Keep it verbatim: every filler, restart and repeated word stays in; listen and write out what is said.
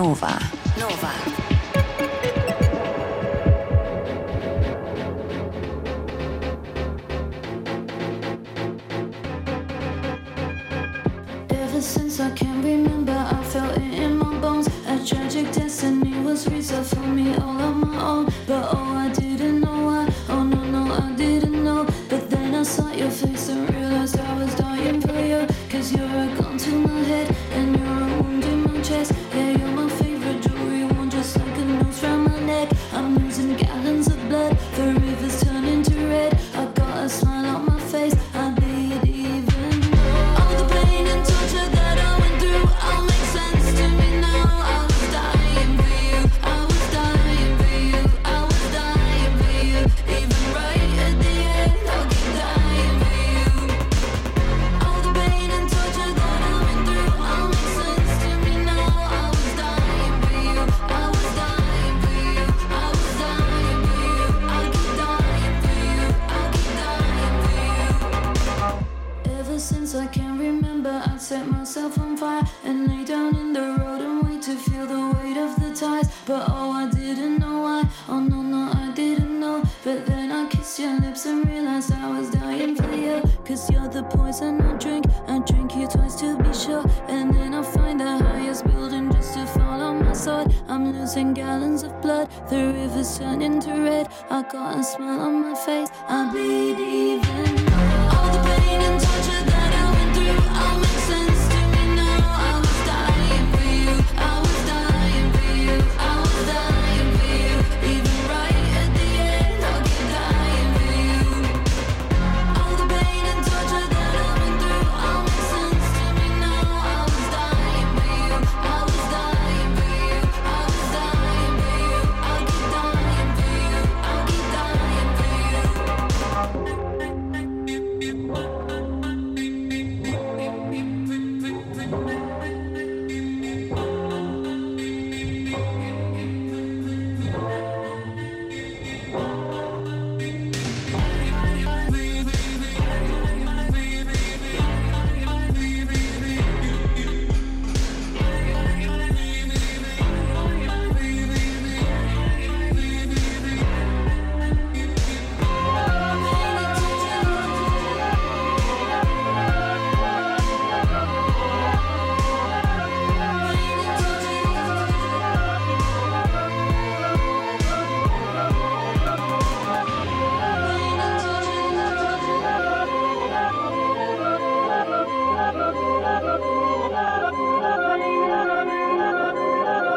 Nova. Nova. Ever since I can remember, I felt it in my bones. A tragic destiny was reserved for me all on my own. But oh, I didn't know why. Oh no, no, I didn't know. But then I saw your face and realized I was dying for you. Cause you're a gun to my head and you're a wound in my chest. Yeah, you're my favorite jewelry, one just like a noose round my neck. I'm losing gallons of blood, the river's turning to red. I got a smile on my face, I did even know. All the pain and torture that I went through all makes sense to me now. I was dying for you, I was dying for you, I was dying for you. Even right at the end, I'll keep dying for you. All the pain and torture that I went through all makes sense to me now. I was dying for you, I was dying for you, I was dying for you. I'll keep dying for you, I'll keep dying for you. Ever since I can remember, I'd set myself on fire and lay down in the road and wait to feel the weight of the tides. But oh, I didn't know why. Oh no, no, I didn't know. But then I kissed your lips and realized I was dying for you. Cause you're the poison I drink. I drink you twice to be sure. And then I find the highest building just to fall on my sword. I'm losing gallons of blood, the river's turning to red. I got a smile on my face, I bleed even more. All the pain and torture